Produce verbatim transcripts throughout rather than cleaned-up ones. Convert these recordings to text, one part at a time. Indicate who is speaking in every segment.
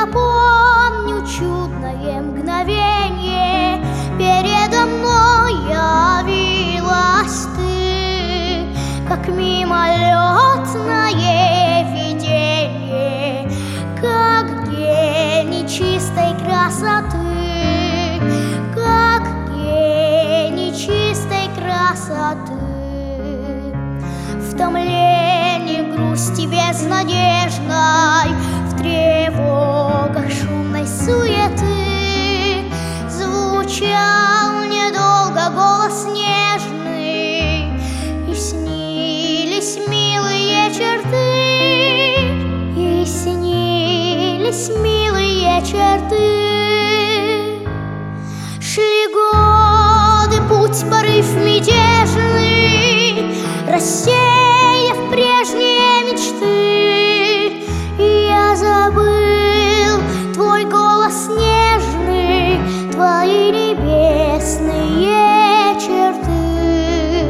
Speaker 1: Я помню чудное мгновенье, передо мной явилась ты, как мимолетное видение, как гений чистой красоты, как гений чистой красоты. В томлении, грусти безнадежной, в тревогах шумной суеты звучал недолго голос нежный, и снились милые черты, и снились милые черты. Шли годы, путь, порыв мятежный, рассеяв прежние мечты, и я забыл твой голос нежный, твои небесные черты,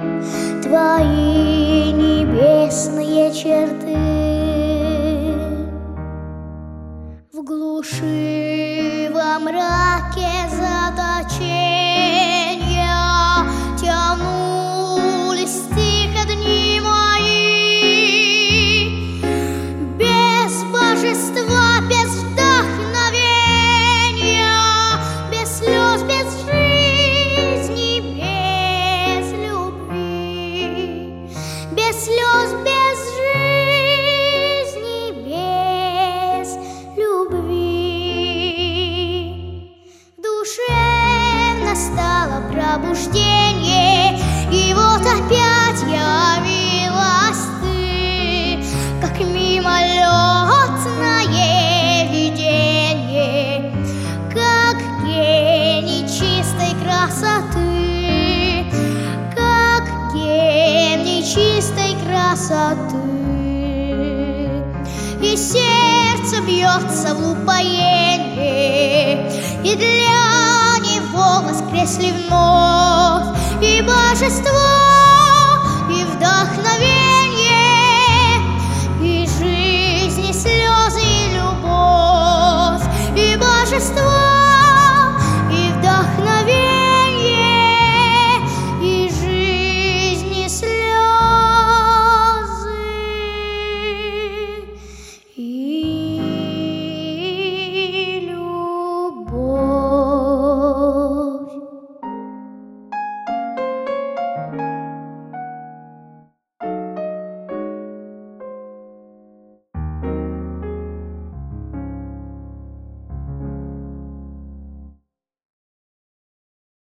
Speaker 1: твои небесные черты. В глуши, во мраке заточения тянулись тихо дни мои, без божества, без вдохновения, без слез, без жизни, без любви, без слез, без жизни, без любви. В душе настало пробуждение, и вот опять явилась ты, как мимолетное видение, как гений чистой красоты, как гений чистой красоты. И сердце бьется в упоении, и для него воскресли вновь и божество,